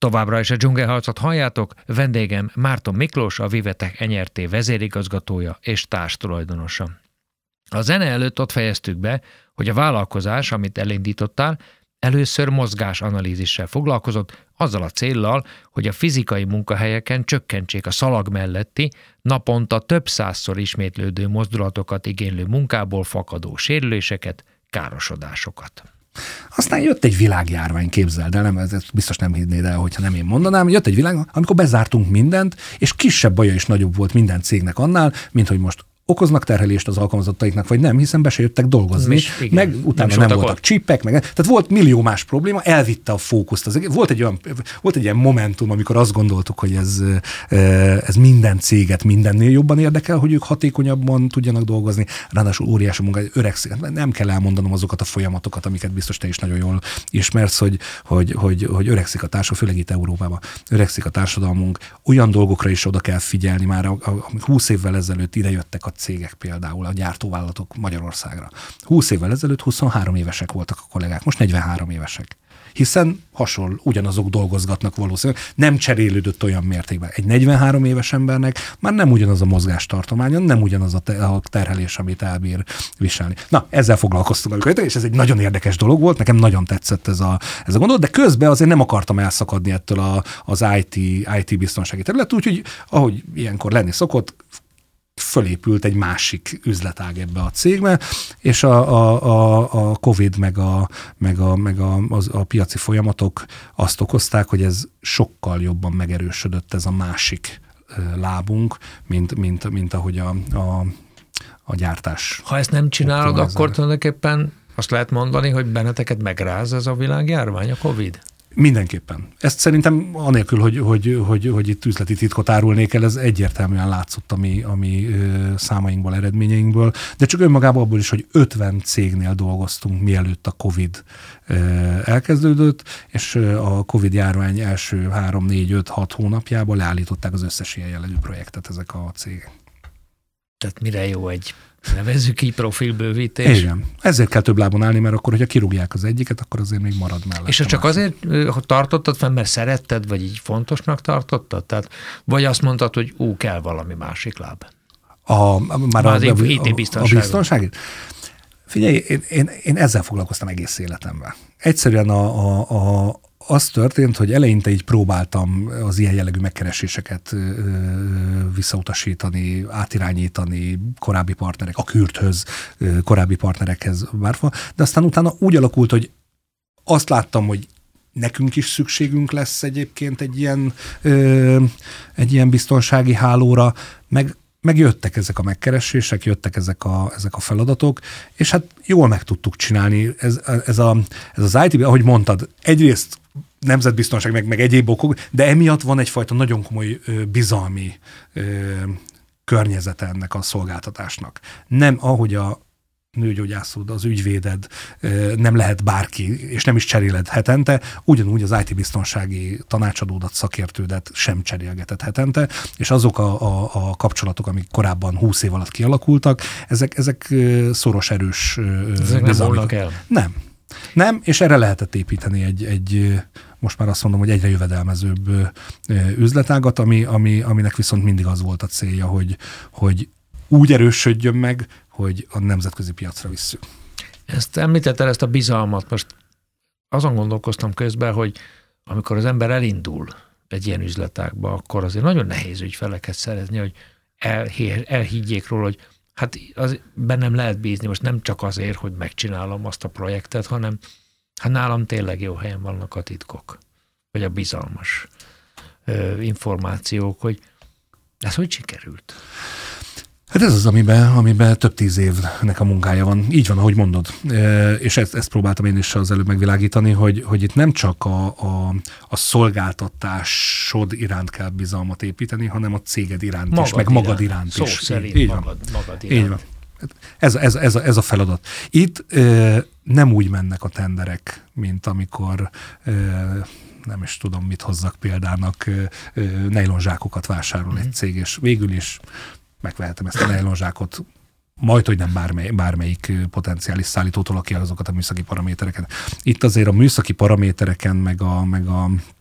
Továbbra is a dzsungelharcot halljátok, vendégem Márton Miklós, a Vivetech NRT vezérigazgatója és társtulajdonosa. A zene előtt ott fejeztük be, hogy a vállalkozás, amit elindítottál, először mozgásanalízissel foglalkozott, azzal a céllal, hogy a fizikai munkahelyeken csökkentsék a szalag melletti, naponta több százszor ismétlődő mozdulatokat igénylő munkából fakadó sérüléseket, károsodásokat. Aztán jött egy világjárvány, képzeld el, nem, ezt biztos nem hinnéd el, hogyha nem én mondanám, jött egy világ, amikor bezártunk mindent, és kisebb baja is nagyobb volt minden cégnek annál, mint hogy most okoznak terhelést az alkalmazottaiknak, vagy nem, hiszen be se jöttek dolgozni, meg utána nem voltak csipek, meg tehát volt millió más probléma, elvitte a fókuszt. Volt egy ilyen momentum, amikor azt gondoltuk, hogy ez minden céget mindennél jobban érdekel, hogy ők hatékonyabban tudjanak dolgozni, ráadásul óriási munka, öregszik. Nem kell elmondanom azokat a folyamatokat, amiket biztos te is nagyon jól ismersz, hogy öregszik a társadalom, főleg itt Európában, öregszik a társadalmunk, olyan dolgokra is oda kell figyelni már, 20 évvel ezelőtt idejöttek a cégek például, a gyártóvállalatok Magyarországra. 20 évvel ezelőtt 23 évesek voltak a kollégák, most 43 évesek. Hiszen ugyanazok dolgozgatnak valószínűleg, nem cserélődött olyan mértékben. Egy 43 éves embernek már nem ugyanaz a mozgástartománya, nem ugyanaz a terhelés, amit elbír viselni. Na, ezzel foglalkoztunk, és ez egy nagyon érdekes dolog volt, nekem nagyon tetszett ez a gondolat, de közben azért nem akartam elszakadni ettől az IT biztonsági terület, úgyhogy ahogy ilyenkor lenni szokott, fölépült egy másik üzletág ebbe a cégbe, és a Covid meg a piaci folyamatok azt okozták, hogy ez sokkal jobban megerősödött ez a másik lábunk, mint ahogy a gyártás. Ha ezt nem csinálod, akkor tulajdonképpen azt lehet mondani, hogy benneteket megráz ez a világjárvány, a Covid? Mindenképpen. Ezt szerintem anélkül, hogy itt üzleti titkot árulnék el, ez egyértelműen látszott a mi számainkból, eredményeinkből, de csak önmagában abból is, hogy 50 cégnél dolgoztunk, mielőtt a Covid elkezdődött, és a Covid járvány első 3, 4, 5, 6 hónapjában leállították az összes ilyen jellegű projektet ezek a cégek. Tehát mire jó egy, nevezzük így, profilbővítés? Igen. Ezért kell több lábon állni, mert akkor, hogyha kirúgják az egyiket, akkor azért még marad mellett. És csak azért tartottad fenn, mert szeretted, vagy így fontosnak tartottad? Tehát, vagy azt mondtad, hogy kell valami másik láb? Már IT biztonságit? Figyelj, én ezzel foglalkoztam egész életemben. Egyszerűen az történt, hogy eleinte így próbáltam az ilyen jellegű megkereséseket visszautasítani, átirányítani korábbi partnerek, a Kürthöz, korábbi partnerekhez várva, de aztán utána úgy alakult, hogy azt láttam, hogy nekünk is szükségünk lesz egyébként egy ilyen biztonsági hálóra, meg jöttek ezek a megkeresések, jöttek ezek a feladatok, és hát jól meg tudtuk csinálni. Ez az IT, ahogy mondtad, egyrészt nemzetbiztonság, meg egyéb okok, de emiatt van egyfajta nagyon komoly bizalmi környezete ennek a szolgáltatásnak. Nem ahogy a nőgyógyászod, az ügyvéded nem lehet bárki, és nem is cseréled hetente, ugyanúgy az IT-biztonsági tanácsadódat, szakértődet sem cserélgeted hetente, és azok a kapcsolatok, amik korábban 20 év alatt kialakultak, ezek szoros, erős bizalmak el. Nem, és erre lehetett építeni egy most már azt mondom, hogy egyre jövedelmezőbb üzletágat, aminek viszont mindig az volt a célja, hogy úgy erősödjön meg, hogy a nemzetközi piacra visszük. Ezt említetted, ezt a bizalmat. Most azon gondolkoztam közben, hogy amikor az ember elindul egy ilyen üzletágba, akkor azért nagyon nehéz ügyfeleket szerezni, hogy elhiggyék róla, hogy hát bennem lehet bízni, most nem csak azért, hogy megcsinálom azt a projektet, hanem hát nálam tényleg jó helyen vannak a titkok, vagy a bizalmas információk, hogy ez hogy sikerült? Hát ez az, amiben több 10 évnek a munkája van. Így van, ahogy mondod. És ezt próbáltam én is az előbb megvilágítani, hogy itt nem csak a szolgáltatásod iránt kell bizalmat építeni, hanem a céged iránt is, meg magad iránt is. Szó szerint így magad iránt. Így van. Ez a feladat. Itt nem úgy mennek a tenderek, mint amikor nem is tudom, mit hozzak példának, nejlonzsákokat vásárol egy cég, és végül is megvehetem ezt a nejlonzsákot majdhogy nem bármelyik potenciális szállítótól, aki azokat a műszaki paramétereket. Itt azért a műszaki paramétereken, meg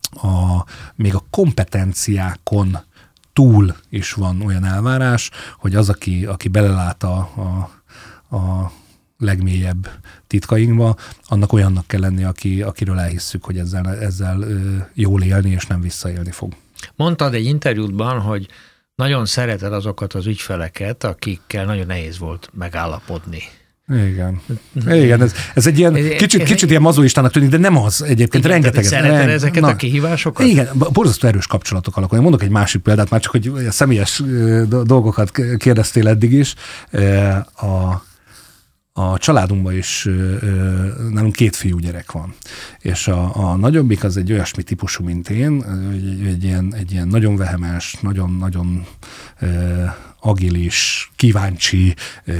még a kompetenciákon túl is van olyan elvárás, hogy az, aki belelát a legmélyebb titkainkba, annak olyannak kell lenni, akiről elhisszük, hogy ezzel jól élni és nem visszaélni fog. Mondtad egy interjútban, hogy nagyon szereted azokat az ügyfeleket, akikkel nagyon nehéz volt megállapodni. Igen. Igen, ez egy ilyen kicsit ilyen mazoistának tűnik, de nem az egyébként. Igen, rengeteget. Szereted ezeket a kihívásokat? Igen, borzasztó erős kapcsolatok alakulnak. Mondok egy másik példát, már csak hogy a személyes dolgokat kérdeztél eddig is. A családunkban is nálunk 2 fiúgyerek van. És a nagyobbik az egy olyasmi típusú, mint én, egy ilyen nagyon vehemes, nagyon agilis, kíváncsi,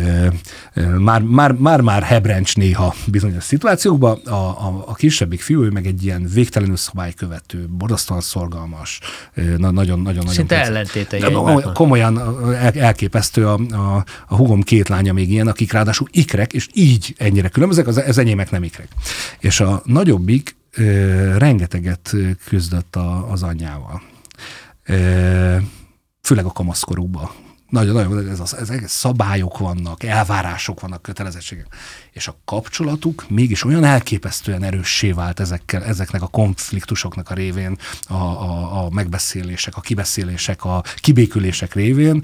már hebrencs néha bizonyos szituációkban. A kisebbik fiú, ő meg egy ilyen végtelenül szabálykövető, borzasztóan szorgalmas, nagyon. Szinte ellentétei. Komolyan elképesztő. A húgom 2 lánya még ilyen, akik ráadásul ikrek, és így ennyire különbözőek, az enyémek nem ikrek. És a nagyobbik rengeteget küzdött az anyjával. Főleg a kamaszkorúban. Nagyon, ezek szabályok vannak, elvárások vannak, kötelezettségek. És a kapcsolatuk mégis olyan elképesztően erőssé vált ezeknek a konfliktusoknak a révén, a megbeszélések, a kibeszélések, a kibékülések révén,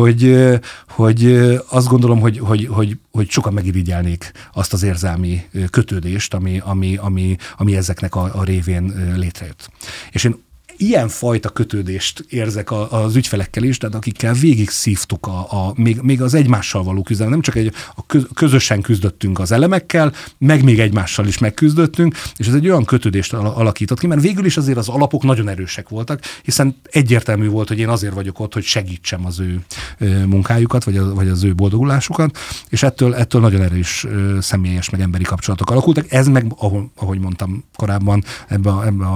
hogy azt gondolom, hogy sokan megirigyelnék azt az érzelmi kötődést, ami ezeknek a révén létrejött. És én ilyen fajta kötődést érzek az ügyfelekkel is, tehát akikkel végig szívtuk még az egymással való küzdelem. Nem csak közösen küzdöttünk az elemekkel, meg még egymással is megküzdöttünk, és ez egy olyan kötődést alakított ki, mert végül is azért az alapok nagyon erősek voltak, hiszen egyértelmű volt, hogy én azért vagyok ott, hogy segítsem az ő munkájukat, vagy az ő boldogulásukat, és ettől nagyon erős személyes, meg emberi kapcsolatok alakultak. Ez meg, ahogy mondtam korábban, ebbe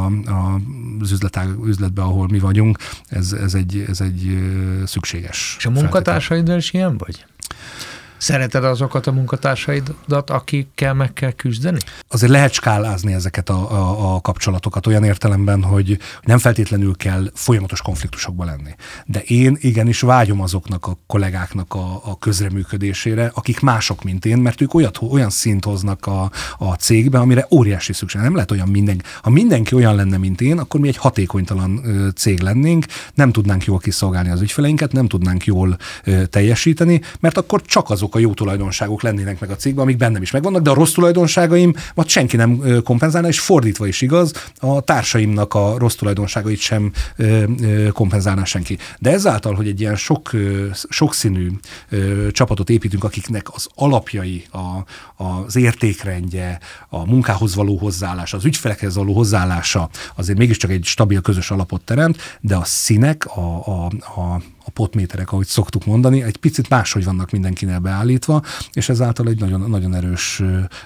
az üzletben, ahol mi vagyunk, ez egy szükséges. És a munkatársaiddal is ilyen vagy? Szereted azokat a munkatársaidat, akikkel meg kell küzdeni? Azért lehet skálázni ezeket a kapcsolatokat olyan értelemben, hogy nem feltétlenül kell folyamatos konfliktusokba lenni. De én igenis vágyom azoknak a kollégáknak a közreműködésére, akik mások, mint én, mert ők olyan szint hoznak a cégbe, amire óriási szükség. Nem lehet olyan mindenki. Ha mindenki olyan lenne, mint én, akkor mi egy hatékonytalan cég lennénk, nem tudnánk jól kiszolgálni az ügyfeleinket, nem tudnánk jól teljesíteni, mert akkor csak azok a jó tulajdonságok lennének meg a cégben, amik bennem is megvannak, de a rossz tulajdonságaim senki nem kompenzálna, és fordítva is igaz, a társaimnak a rossz tulajdonságait sem kompenzálná senki. De ezáltal, hogy egy ilyen sokszínű csapatot építünk, akiknek az alapjai, az értékrendje, a munkához való hozzáállása, az ügyfelekhez való hozzáállása azért mégiscsak egy stabil közös alapot teremt, de a színek, a potméterek, ahogy szoktuk mondani, egy picit máshogy vannak mindenkinél beállítva, és ezáltal egy nagyon, nagyon erős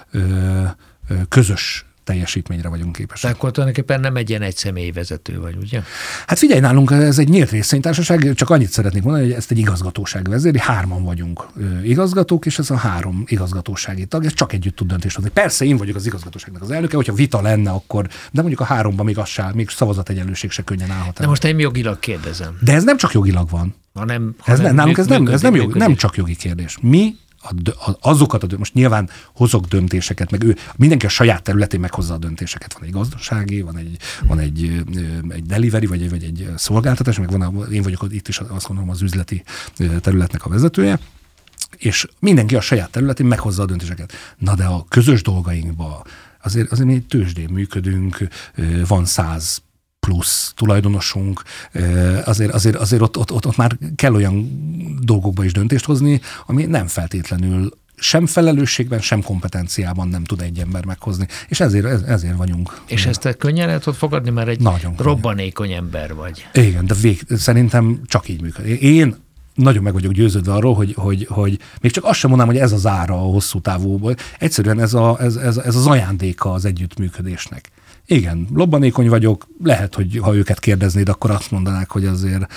közös teljesítményre vagyunk képesek. Tehát akkor tulajdonképpen nem egy ilyen egyszemély vezető vagy, ugye? Hát figyelj, nálunk ez egy nyílt részvénytársaság, csak annyit szeretnék mondani, hogy ezt egy igazgatóság vezéri, 3 vagyunk igazgatók, és ez a 3 igazgatósági tag, ez csak együtt tud döntést hozni. Persze én vagyok az igazgatóságnak az elnöke, hogyha vita lenne, akkor, de mondjuk a 3-ban még szavazategyenlőség se könnyen állhat el. De most én jogilag kérdezem. De ez nem csak jogilag van. Nálunk ez nem csak jogi kérdés. Mi most nyilván hozok döntéseket, meg mindenki a saját területén meghozza a döntéseket. Van egy gazdasági, van egy delivery, vagy egy szolgáltatás, meg én vagyok itt is azt gondolom az üzleti területnek a vezetője, és mindenki a saját területén meghozza a döntéseket. Na de a közös dolgainkban azért mi egy tőzsdén működünk, van 100 plusz tulajdonosunk, azért ott már kell olyan dolgokba is döntést hozni, ami nem feltétlenül sem felelősségben, sem kompetenciában nem tud egy ember meghozni. És ezért vagyunk. És ezt te könnyen el tudod fogadni, mert egy robbanékony ember vagy. Igen, de szerintem csak így működik. Én nagyon meg vagyok győződve arról, hogy még csak azt sem mondanám, hogy ez az ára a hosszú távúból. Egyszerűen ez az ajándéka az együttműködésnek. Igen, lobbanékony vagyok, lehet, hogy ha őket kérdeznéd, akkor azt mondanák, hogy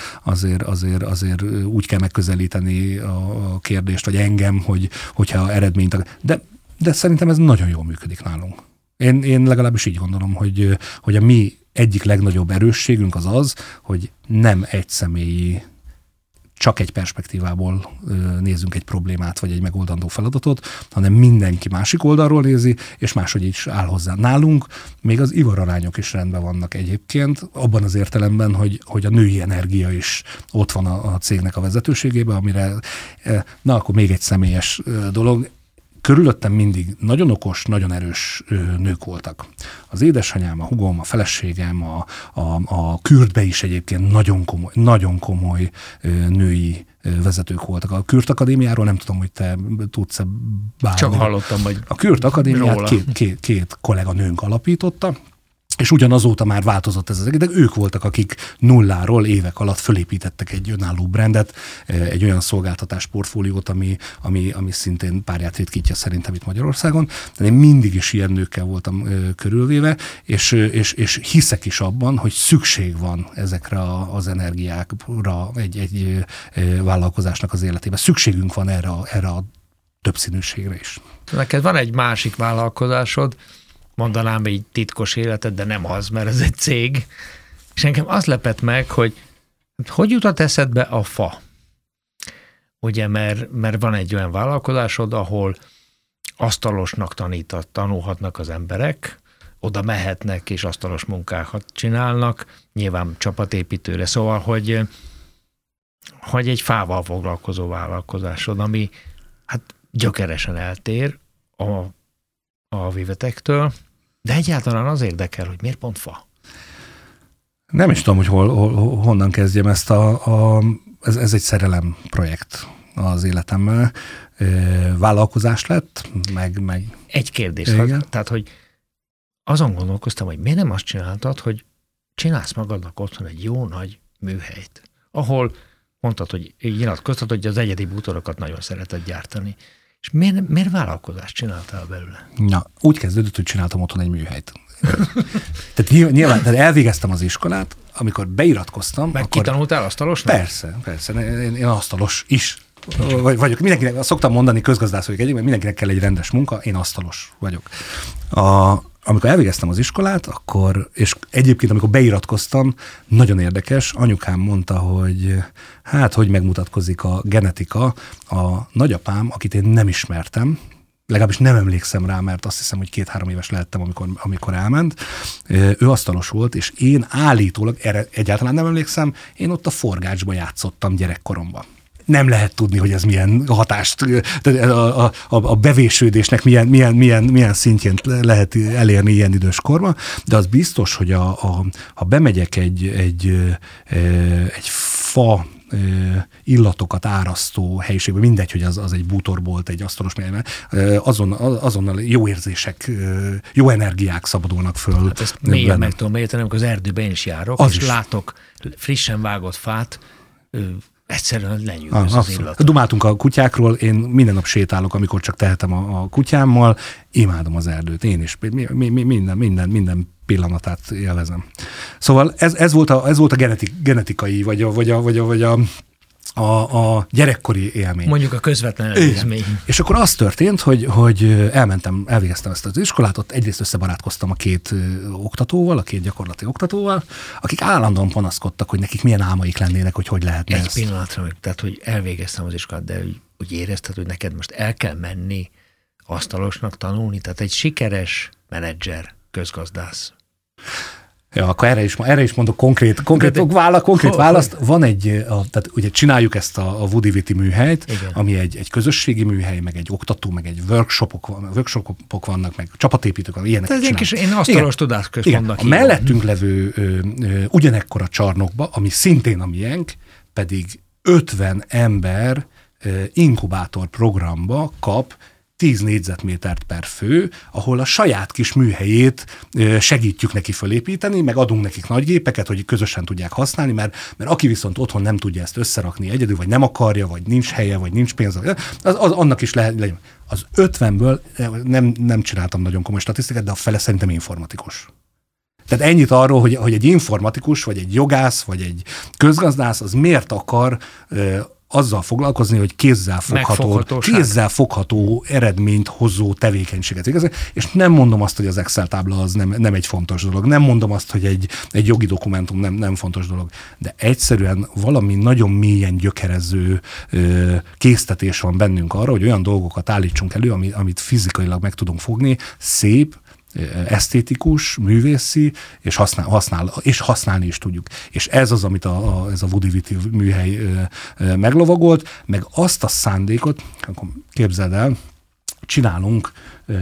azért úgy kell megközelíteni a kérdést, vagy engem, hogyha eredményt... De szerintem ez nagyon jól működik nálunk. Én legalábbis így gondolom, hogy a mi egyik legnagyobb erősségünk az, hogy nem egyszemélyi, csak egy perspektívából nézünk egy problémát, vagy egy megoldandó feladatot, hanem mindenki másik oldalról nézi, és máshogy is áll hozzá. Nálunk még az ivararányok is rendben vannak egyébként, abban az értelemben, hogy a női energia is ott van a cégnek a vezetőségében, amire, na akkor még egy személyes dolog, körülöttem mindig nagyon okos, nagyon erős nők voltak. Az édesanyám, a hugom, a feleségem, a Kürtbe is egyébként nagyon komoly női vezetők voltak. A Kürt Akadémiáról nem tudom, hogy te tudsz-e bármi. Csak hallottam, hogy a Kürt Akadémiát két kolléganőnk alapította, és ugyanazóta már változott ez az egész, de ők voltak, akik nulláról évek alatt fölépítettek egy önálló brandet, egy olyan szolgáltatás portfóliót, ami szintén párját ritkítja szerintem itt Magyarországon. De én mindig is ilyen nőkkel voltam körülvéve, és hiszek is abban, hogy szükség van ezekre az energiákra egy vállalkozásnak az életében. Szükségünk van erre a többszínűségre is. Neked van egy másik vállalkozásod, mondanám egy titkos életed, de nem az, mert ez egy cég. És engem az lepett meg, hogy jutott eszedbe a fa? Ugye, mert van egy olyan vállalkozásod, ahol asztalosnak tanulhatnak az emberek, oda mehetnek és asztalos munkákat csinálnak, nyilván csapatépítőre. Szóval, hogy egy fával foglalkozó vállalkozásod, ami hát gyökeresen eltér a Vivetektől, de egyáltalán az érdekel, hogy miért pont fa? Nem is tudom, hogy honnan kezdjem ezt ez egy szerelem projekt az életemben. Vállalkozás lett, meg... Egy kérdés, tehát, hogy azon gondolkoztam, hogy miért nem azt csináltad, hogy csinálsz magadnak otthon egy jó nagy műhelyt, ahol mondtad, hogy nyilatkoztad, hogy az egyedi bútorokat nagyon szereted gyártani. És miért vállalkozást csináltál belőle? Na, úgy kezdődött, hogy csináltam otthon egy műhelyt. Tehát nyilván elvégeztem az iskolát, amikor beiratkoztam. Meg kitanultál asztalosnak? Persze. Én asztalos is vagyok. Mindenkinek, szoktam mondani, közgazdász vagyok egyébként, mindenkinek kell egy rendes munka, én asztalos vagyok. Amikor elvégeztem az iskolát, és egyébként amikor beiratkoztam, nagyon érdekes, anyukám mondta, hogy megmutatkozik a genetika. A nagyapám, akit én nem ismertem, legalábbis nem emlékszem rá, mert azt hiszem, hogy 2-3 éves lehettem, amikor elment. Ő asztalos volt, és én állítólag, erre egyáltalán nem emlékszem, én ott a forgácsba játszottam gyerekkoromban. Nem lehet tudni, hogy ez milyen hatást, a bevésődésnek milyen szintjén lehet elérni ilyen idős korban, de az biztos, hogy ha bemegyek egy fa illatokat árasztó helyiségbe, mindegy, hogy az egy bútorbolt, egy asztalos melyben, azonnal jó érzések, jó energiák szabadulnak föl. Hát ezt mélyen meg tudom érteni, amikor az erdőben én is járok, és látok frissen vágott fát, egyszerűen lenyűgöz az illat. Dumáltunk a kutyákról, én minden nap sétálok, amikor csak tehetem a kutyámmal, imádom az erdőt, én is, minden pillanatát élvezem. Szóval ez volt a genetikai, vagy a gyerekkori élmény. Mondjuk a közvetlen előzmény. És akkor az történt, hogy elvégeztem ezt az iskolát, ott egyrészt összebarátkoztam a két gyakorlati oktatóval, akik állandóan panaszkodtak, hogy nekik milyen álmaik lennének, hogy lehetne egy pillanatra, tehát hogy elvégeztem az iskolát, de úgy érezted, hogy neked most el kell menni asztalosnak tanulni, tehát egy sikeres menedzser, közgazdász. Ja, akkor erre is mondok konkrét választ. Van tehát ugye csináljuk ezt a Woody-Viti műhelyt, igen, ami egy közösségi műhely, meg egy oktató, meg egy workshopok vannak, meg csapatépítők, ilyenek csinálunk. Én asztalos tudásközpontnak a mellettünk levő ugyanekkora csarnokba, ami szintén a miénk, pedig 50 ember inkubátor programba kap 10 négyzetmétert per fő, ahol a saját kis műhelyét segítjük neki fölépíteni, meg adunk nekik nagy gépeket, hogy közösen tudják használni, mert aki viszont otthon nem tudja ezt összerakni egyedül, vagy nem akarja, vagy nincs helye, vagy nincs pénze, annak is lehet. Az 50-ből nem csináltam nagyon komoly statisztikát, de a fele szerintem informatikus. Tehát ennyit arról, hogy egy informatikus, vagy egy jogász, vagy egy közgazdász, az miért akar azzal foglalkozni, hogy kézzel fogható eredményt hozó tevékenységet végezni, és nem mondom azt, hogy az Excel tábla az nem egy fontos dolog, nem mondom azt, hogy egy jogi dokumentum nem fontos dolog, de egyszerűen valami nagyon mélyen gyökerező késztetés van bennünk arra, hogy olyan dolgokat állítsunk elő, amit fizikailag meg tudunk fogni, szép, esztétikus, művészi, és használni is tudjuk. És ez az, amit ez a Woody műhely meglovagolt, meg azt a szándékot, akkor képzeld el, csinálunk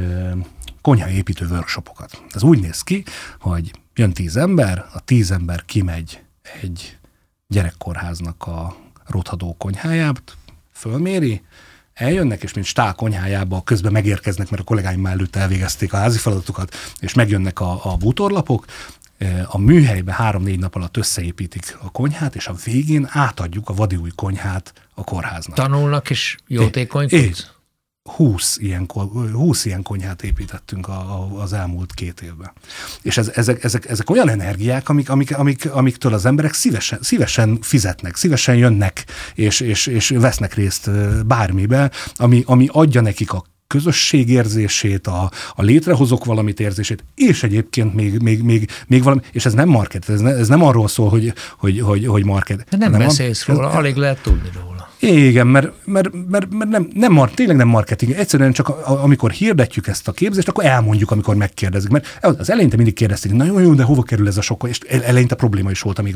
konyhaépítő workshopokat. Ez úgy néz ki, hogy jön 10 ember, a 10 ember kimegy egy gyerekkórháznak a rothadó konyhájába, fölméri, eljönnek, és mint Stál konyhájába közben megérkeznek, mert a kollégáim már előtte elvégezték a házi feladatukat, és megjönnek a bútorlapok, a műhelybe 3-4 nap alatt összeépítik a konyhát, és a végén átadjuk a vadi új konyhát a kórháznak. Tanulnak is jótékonykodsz? 20 ilyen konyhát építettünk az elmúlt 2 évben. És ezek olyan energiák, amiktől az emberek szívesen fizetnek, szívesen jönnek, és vesznek részt bármibe, ami adja nekik a közösségérzését, a létrehozok valamit érzését, és egyébként még valami, és ez nem market, ez nem arról szól, hogy market. De nem beszélsz róla, alig lehet tudni róla. Igen, mert tényleg nem marketing. Egyszerűen csak amikor hirdetjük ezt a képzést, akkor elmondjuk, amikor megkérdezik. Mert az eleinte mindig kérdezték, nagyon jó, de hova kerül ez a sok? És eleinte probléma is volt, amíg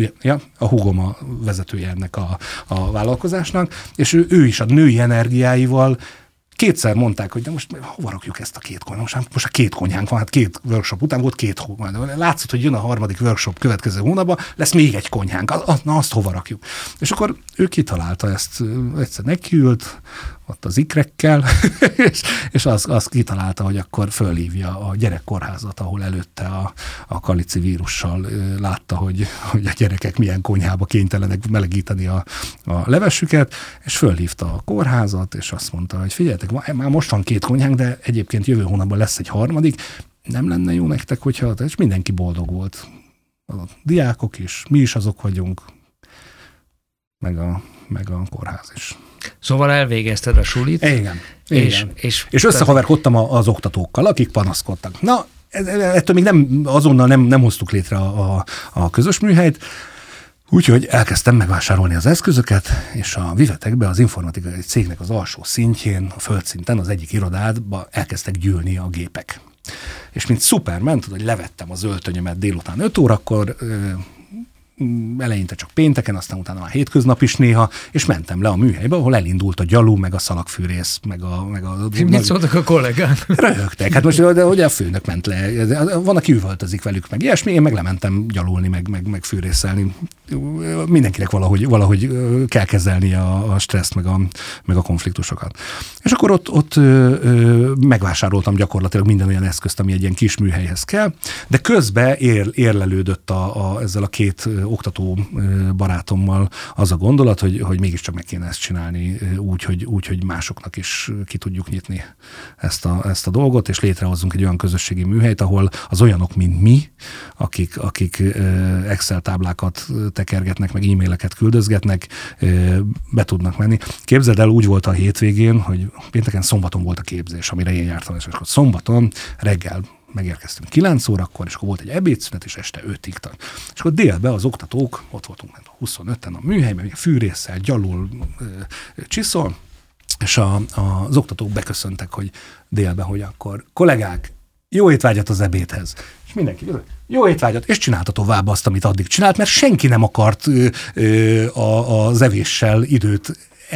a húgom a vezetője ennek a vállalkozásnak, és ő is a női energiáival 2-szer mondták, hogy de most hova rakjuk ezt a 2 konyhát? Most a 2 konyhánk van, hát 2 workshop után volt 2 konyhánk. Látszott, hogy jön a 3. workshop következő hónapban, lesz még egy konyhánk. Na, azt hova rakjuk? És akkor ő kitalálta ezt, egyszer nekiült, ott az ikrekkel, és azt kitalálta, hogy akkor fölhívja a gyerekkórházat, ahol előtte a kalici vírussal látta, hogy a gyerekek milyen konyhába kénytelenek melegíteni a levesüket, és fölhívta a kórházat, és azt mondta, hogy figyeljetek, már most van 2 konyhánk, de egyébként jövő hónapban lesz egy 3. Nem lenne jó nektek, hogyha... És mindenki boldog volt. A diákok is, mi is azok vagyunk, meg a kórház is. Szóval elvégezted a sulit. Igen. És összehaverkodtam az oktatókkal, akik panaszkodtak. Na, ettől még azonnal nem hoztuk létre a közös műhelyt, úgyhogy elkezdtem megvásárolni az eszközöket, és a Vivetekbe az informatikai cégnek az alsó szintjén, a földszinten, az egyik irodádba elkezdtek gyűlni a gépek. És mint Superman, tudod, hogy levettem az öltönyömet délután 5 órakor, eleinte csak pénteken, aztán utána már hétköznap is néha, és mentem le a műhelybe, ahol elindult a gyalú, meg a szalagfűrész, meg a mit szóltak a kollégák? Röhögtek. Hát most ugye a főnök ment le. Van, aki üvöltözik velük, meg ilyesmi, én meg lementem gyalulni, meg fűrészelni. Mindenkinek valahogy kell kezelni a stresszt, meg a konfliktusokat. És akkor ott megvásároltam gyakorlatilag minden olyan eszközt, ami egy ilyen kis műhelyhez kell, de közben érlelődött ezzel a 2 oktató barátommal az a gondolat, hogy mégiscsak meg kéne ezt csinálni úgy, hogy másoknak is ki tudjuk nyitni ezt a dolgot, és létrehozzunk egy olyan közösségi műhelyt, ahol az olyanok, mint mi, akik Excel táblákat tekergetnek, meg e-maileket küldözgetnek, be tudnak menni. Képzeld el, úgy volt a hétvégén, hogy pénteken, szombaton volt a képzés, amire én jártam, és akkor szombaton reggel megérkeztünk 9 órakor, és akkor volt egy ebédszünet, és este 5-ig tart. És akkor délben az oktatók, ott voltunk 25-en a műhelyben, fűrésszel, gyalul, csiszol, és az oktatók beköszöntek, hogy délben, hogy akkor kollégák, jó étvágyat az ebédhez. És mindenki jó étvágyat, és csinálta tovább azt, amit addig csinált, mert senki nem akart az evéssel időt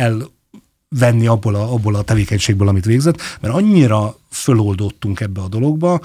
venni abból a tevékenységből, amit végzett, mert annyira föloldottunk ebbe a dologba,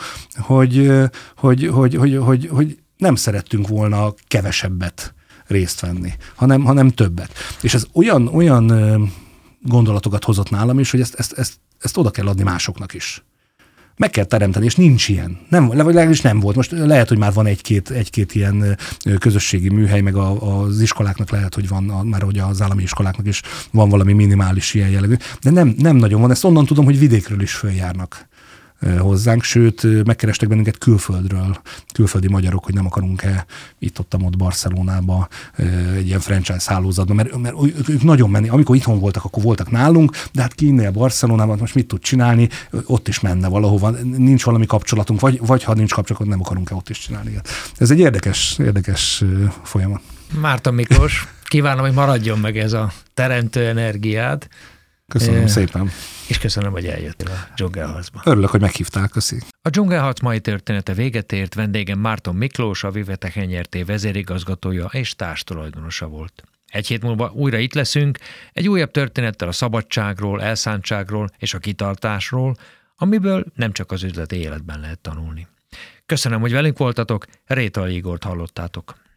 hogy nem szerettünk volna kevesebbet részt venni, hanem többet. És ez olyan gondolatokat hozott nálam is, hogy ezt oda kell adni másoknak is. Meg kell teremteni, és nincs ilyen. Legalábbis nem volt. Most lehet, hogy már van egy-két ilyen közösségi műhely, meg az iskoláknak lehet, hogy van, már hogy az állami iskoláknak is van valami minimális ilyen jellegű, de nem nagyon van. Ezt onnan tudom, hogy vidékről is följárnak hozzánk, sőt, megkerestek bennünket külföldről, külföldi magyarok, hogy nem akarunk-e itt-ott Barcelonába egy ilyen franchise hálózatban, mert ők nagyon menni. Amikor itthon voltak, akkor voltak nálunk, de hát ki innél Barcelonában, most mit tud csinálni, ott is menne valahova, nincs valami kapcsolatunk, vagy ha nincs kapcsolatunk, nem akarunk-e ott is csinálni. Ez egy érdekes folyamat. Márton Miklós, kívánom, hogy maradjon meg ez a teremtő energiád. Köszönöm szépen. És köszönöm, hogy eljöttél a Dzsungelharcba. Örülök, hogy meghívtál, köszi. A Dzsungelharc mai története véget ért, vendégem Márton Miklós, a Vivetech Nyrt. Vezérigazgatója és társtulajdonosa volt. Egy hét múlva újra itt leszünk, egy újabb történettel a szabadságról, elszántságról és a kitartásról, amiből nem csak az üzleti életben lehet tanulni. Köszönöm, hogy velünk voltatok, Rétai Igort hallottátok.